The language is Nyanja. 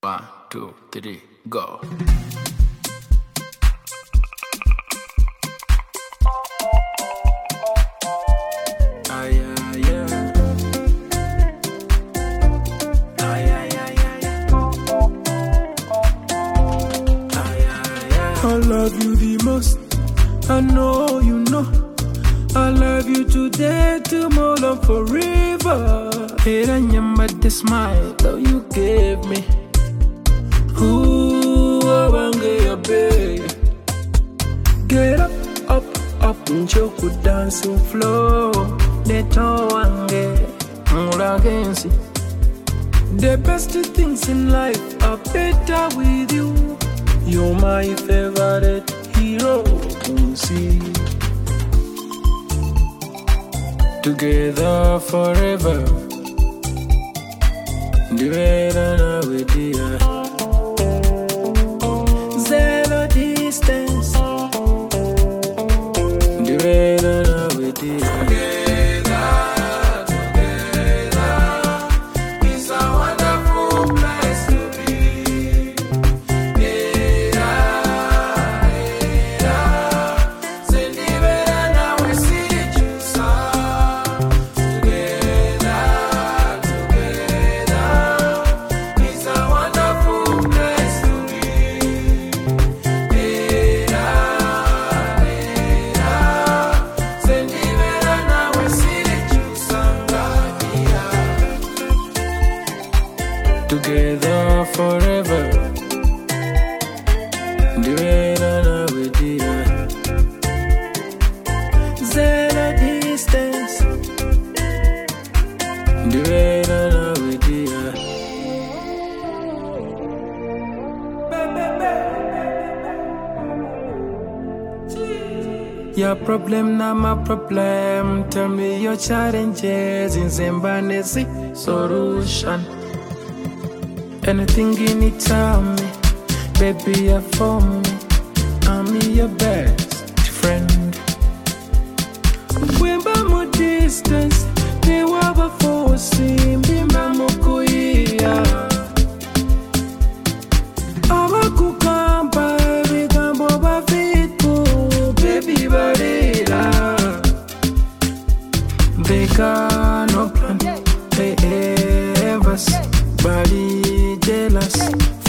1, 2, 3, go. I love you the most, I know you know. I love you today, tomorrow, forever. Hey, I remember the smile that you gave me. Ooh, I want to get your baby. Get up, up, up, and joke with dancing floor. Neto wange, mula gensi. The best things in life are better with you. You're my favorite hero to see. Together forever. Together with you. Zero distance. Together with you. Together forever. Together with you. Zero distance. Together with you. Your problem, not my problem. Tell me your challenges in Zimbanese solution. Anything you need, tell me. Baby, you're for me. I'm your best friend. When by my distance, they were before seeing me, Mamukuya. Abakukamba, every gambo bafito, baby, barila. They got no plan, they ever body jealous.